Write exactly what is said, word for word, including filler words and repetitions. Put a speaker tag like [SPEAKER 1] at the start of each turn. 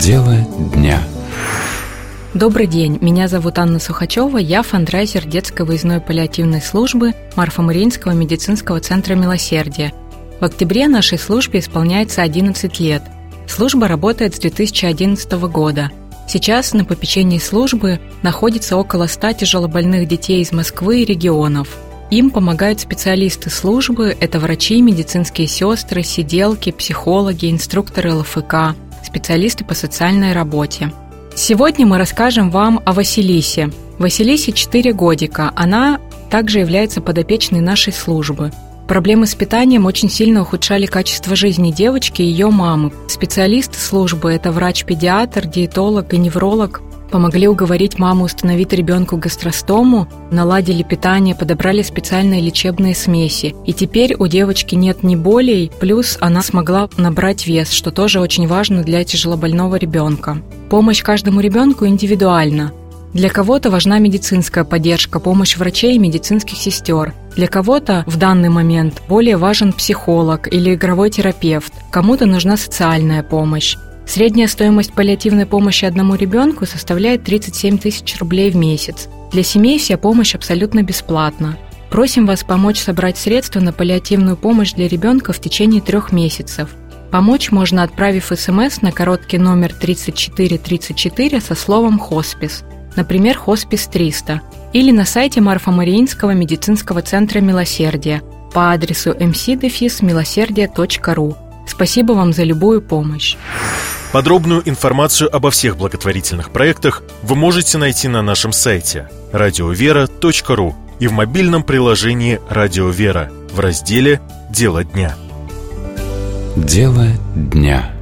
[SPEAKER 1] Дело дня.
[SPEAKER 2] Добрый день, меня зовут Анна Сухачева, я фандрайзер детской выездной паллиативной службы Марфа-Мариинского медицинского центра «Милосердие». В октябре нашей службе исполняется одиннадцать лет. Служба работает с две тысячи одиннадцатого года. Сейчас на попечении службы находится около ста тяжелобольных детей из Москвы и регионов. Им помогают специалисты службы – это врачи, медицинские сестры, сиделки, психологи, инструкторы эл эф ка, специалисты по социальной работе. Сегодня мы расскажем вам о Василисе. Василисе четыре годика, она также является подопечной нашей службы. Проблемы с питанием очень сильно ухудшали качество жизни девочки и ее мамы. Специалисты службы – это врач-педиатр, диетолог и невролог – помогли уговорить маму установить ребенку гастростому, наладили питание, подобрали специальные лечебные смеси. И теперь у девочки нет ни болей, плюс она смогла набрать вес, что тоже очень важно для тяжелобольного ребенка. Помощь каждому ребенку индивидуальна. Для кого-то важна медицинская поддержка, помощь врачей и медицинских сестер. Для кого-то в данный момент более важен психолог или игровой терапевт. Кому-то нужна социальная помощь. Средняя стоимость паллиативной помощи одному ребенку составляет тридцать семь тысяч рублей в месяц. Для семей вся помощь абсолютно бесплатна. Просим вас помочь собрать средства на паллиативную помощь для ребенка в течение трех месяцев. Помочь можно, отправив смс на короткий номер тридцать четыре тридцать четыре со словом «хоспис», например, «хоспис триста», или на сайте Марфа-Мариинского медицинского центра «Милосердие» по адресу эм си дефис милосердие точка ру. Спасибо вам за любую помощь.
[SPEAKER 3] Подробную информацию обо всех благотворительных проектах вы можете найти на нашем сайте радиовера точка ру и в мобильном приложении «Радио Вера» в разделе «Дело дня».
[SPEAKER 1] Дело дня.